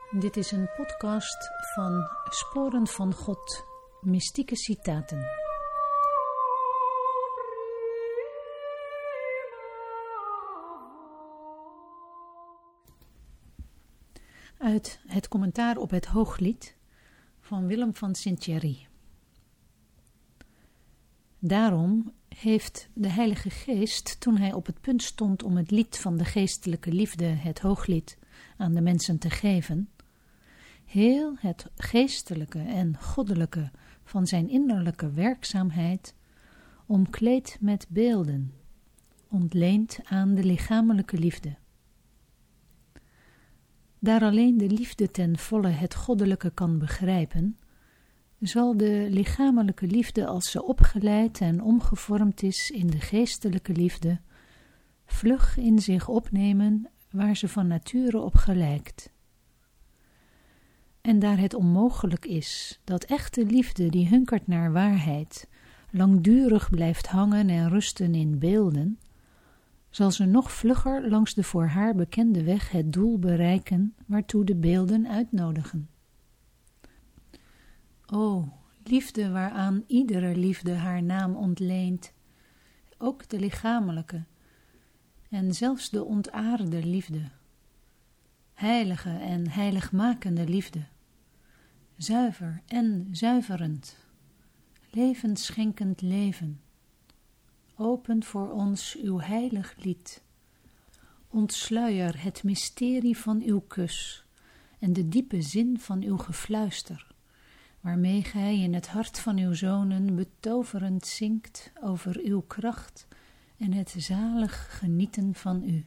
Dit is een podcast van Sporen van God, mystieke citaten. Uit het commentaar op het Hooglied van Willem van Sint-Thierry. Daarom heeft de Heilige Geest, toen hij op het punt stond om het lied van de geestelijke liefde, het Hooglied, aan de mensen te geven, heel het geestelijke en goddelijke van zijn innerlijke werkzaamheid omkleed met beelden, ontleend aan de lichamelijke liefde. Daar alleen de liefde ten volle het goddelijke kan begrijpen, zal de lichamelijke liefde, als ze opgeleid en omgevormd is in de geestelijke liefde, vlug in zich opnemen waar ze van nature op gelijkt. En daar het onmogelijk is dat echte liefde die hunkert naar waarheid langdurig blijft hangen en rusten in beelden, zal ze nog vlugger langs de voor haar bekende weg het doel bereiken waartoe de beelden uitnodigen. O, liefde waaraan iedere liefde haar naam ontleent, ook de lichamelijke en zelfs de ontaarde liefde, heilige en heiligmakende liefde, zuiver en zuiverend, levensschenkend leven, opent voor ons uw heilig lied, ontsluier het mysterie van uw kus en de diepe zin van uw gefluister, waarmee gij in het hart van uw zonen betoverend zingt over uw kracht en het zalig genieten van u.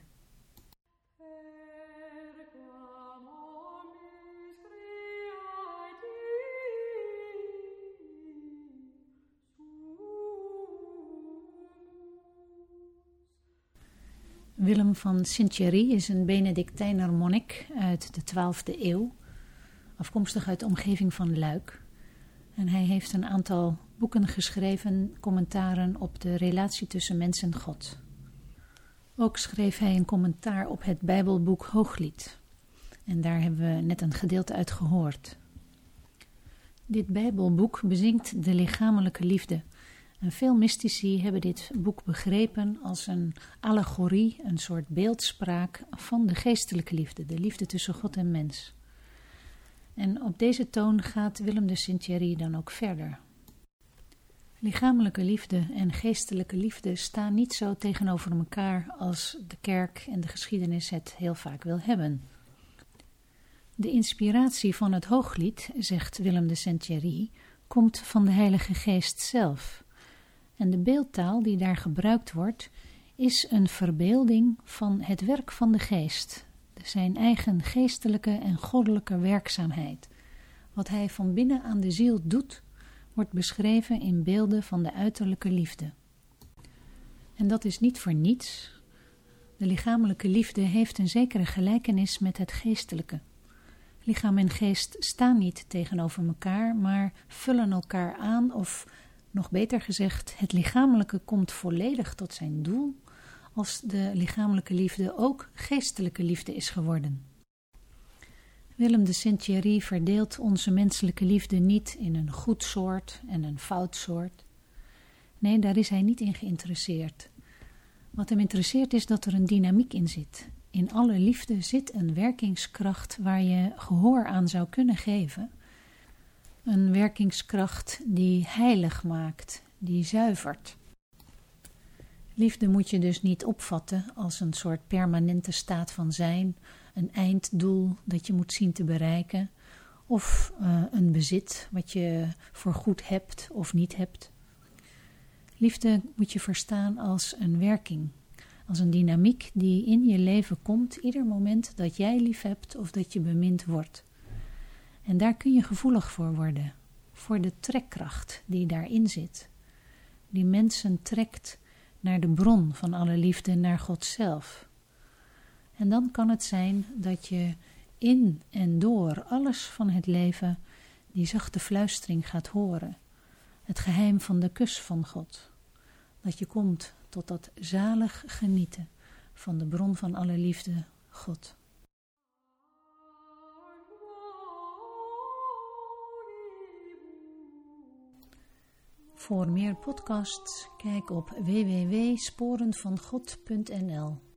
Willem van Sint-Thierry is een Benedictijner monnik uit de 12e eeuw, afkomstig uit de omgeving van Luik. En hij heeft een aantal boeken geschreven, commentaren op de relatie tussen mens en God. Ook schreef hij een commentaar op het Bijbelboek Hooglied. En daar hebben we net een gedeelte uit gehoord. Dit Bijbelboek bezingt de lichamelijke liefde. En veel mystici hebben dit boek begrepen als een allegorie, een soort beeldspraak van de geestelijke liefde, de liefde tussen God en mens. En op deze toon gaat Willem de Sint-Thierry dan ook verder. Lichamelijke liefde en geestelijke liefde staan niet zo tegenover elkaar als de kerk en de geschiedenis het heel vaak wil hebben. De inspiratie van het Hooglied, zegt Willem de Sint-Thierry, komt van de Heilige Geest zelf. En de beeldtaal die daar gebruikt wordt, is een verbeelding van het werk van de geest, zijn eigen geestelijke en goddelijke werkzaamheid. Wat hij van binnen aan de ziel doet, wordt beschreven in beelden van de uiterlijke liefde. En dat is niet voor niets. De lichamelijke liefde heeft een zekere gelijkenis met het geestelijke. Lichaam en geest staan niet tegenover elkaar, maar vullen elkaar aan, of nog beter gezegd, het lichamelijke komt volledig tot zijn doel als de lichamelijke liefde ook geestelijke liefde is geworden. Willem de Sint-Thierry verdeelt onze menselijke liefde niet in een goed soort en een fout soort. Nee, daar is hij niet in geïnteresseerd. Wat hem interesseert is dat er een dynamiek in zit. In alle liefde zit een werkingskracht waar je gehoor aan zou kunnen geven. Een werkingskracht die heilig maakt, die zuivert. Liefde moet je dus niet opvatten als een soort permanente staat van zijn, een einddoel dat je moet zien te bereiken, of een bezit wat je voor goed hebt of niet hebt. Liefde moet je verstaan als een werking, als een dynamiek die in je leven komt ieder moment dat jij lief hebt of dat je bemind wordt. En daar kun je gevoelig voor worden, voor de trekkracht die daarin zit, die mensen trekt naar de bron van alle liefde, naar God zelf. En dan kan het zijn dat je in en door alles van het leven die zachte fluistering gaat horen, het geheim van de kus van God, dat je komt tot dat zalig genieten van de bron van alle liefde, God. Voor meer podcasts kijk op www.sporenvangod.nl.